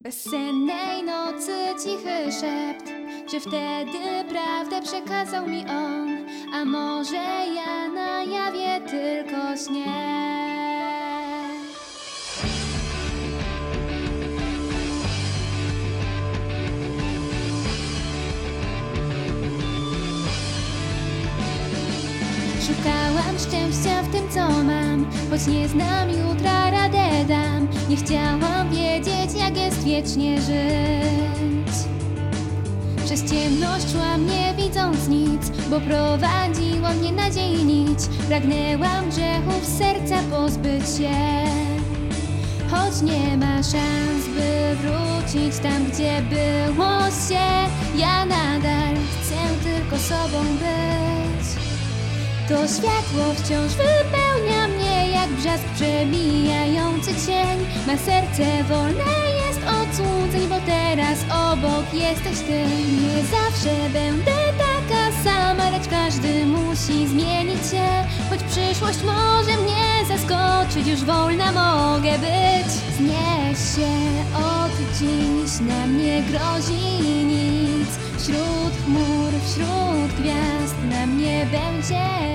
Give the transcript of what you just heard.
Bezsennej nocy cichy szept, czy wtedy prawdę przekazał mi on? A może ja na jawie tylko śnię? Szukałam szczęścia w tym, co mam, choć nie znam jutra, radę dam. Nie chciałam wiedzieć, jak jest wiecznie żyć. Przez ciemność szłam, nie widząc nic, bo prowadziła mnie nadziei nić. Pragnęłam grzechów serca pozbyć się, choć nie ma szans, by wrócić tam, gdzie było się. Ja nadal chcę tylko sobą być. To światło wciąż wypełnia mnie, jak brzask przemijający cień. Ma serce wolne jest od złudzeń, bo teraz obok jesteś ty. Nie zawsze będę taka sama, lecz każdy musi zmienić się. Choć przyszłość może mnie zaskoczyć, już wolna mogę być. Znieś się, od dziś nam nie grozi nic. Wśród chmur, wśród gwiazd nam nie będzie